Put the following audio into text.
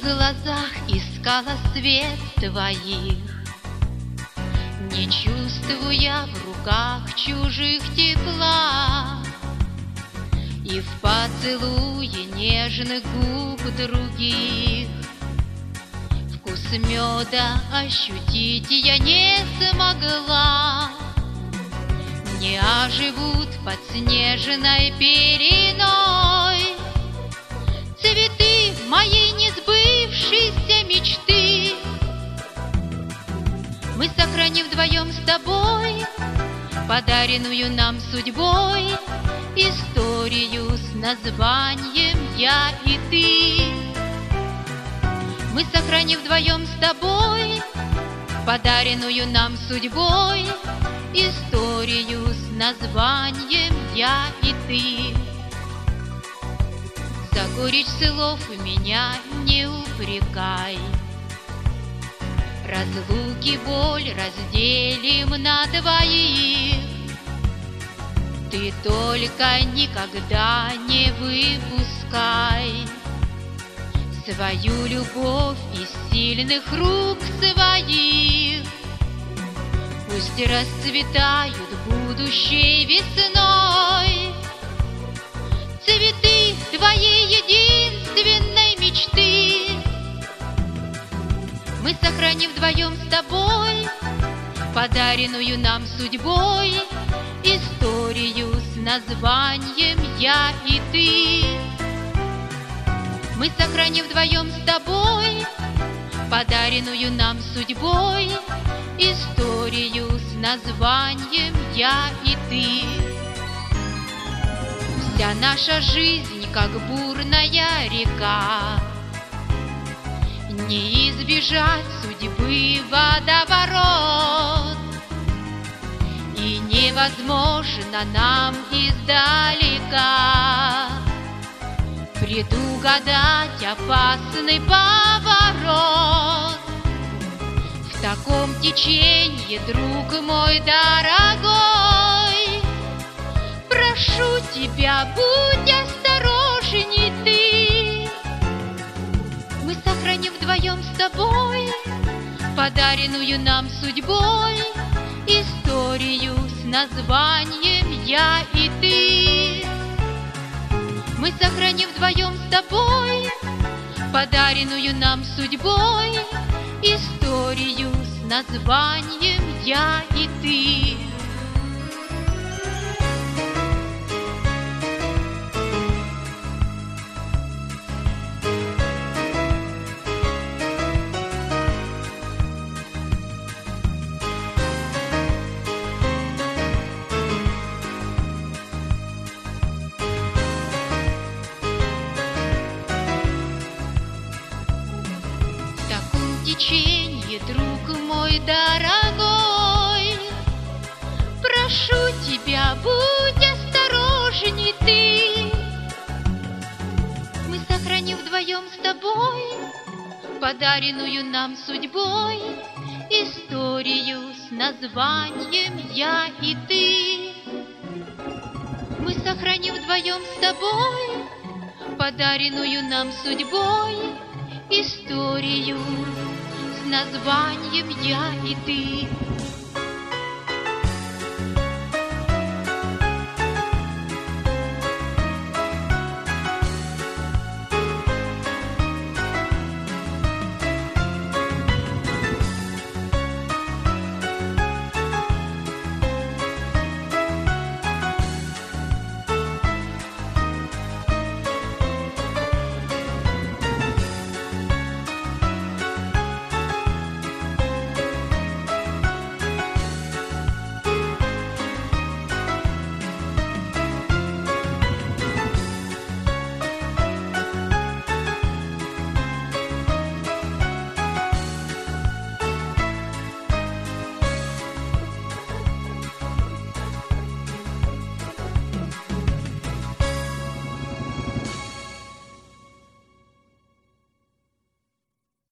глазах искала свет твоих, не чувствуя в руках чужих тепла, и в поцелуе нежных губ других вкус меда ощутить я не смогла. Не оживут под снежной пеленой цветы моей несбывшейся мечты. Мы сохраним вдвоем с тобой подаренную нам судьбой историю с названием «Я и ты». Мы сохраним вдвоем с тобой подаренную нам судьбой историю с названием «Я и ты». За горечь слов меня не упрекай, разлуки боль разделим на двоих. Ты только никогда не выпускай свою любовь из сильных рук своих. Пусть расцветают будущей весной цветы твоей единственной мечты. Мы сохраним вдвоем с тобой подаренную нам судьбой историю с названием «Я и ты». Мы сохраним вдвоем с тобой подаренную нам судьбой историю с названием «Я и ты». Вся наша жизнь, как бурная река, не избежать судьбы водоворот, и невозможно нам издалека предугадать опасный поворот. В таком течении, друг мой дорогой, прошу тебя, будь осторожней ты. Мы сохраним вдвоем с тобой подаренную нам судьбой историю с названием «Я и ты». Мы сохраним вдвоем с тобой подаренную нам судьбой историю с названием «Я и ты». Теченье, друг мой дорогой, прошу тебя, будь осторожней ты. Мы сохраним вдвоем с тобой подаренную нам судьбой историю с названием «Я и ты». Мы сохраним вдвоем с тобой подаренную нам судьбой историю с названием «Я и ты».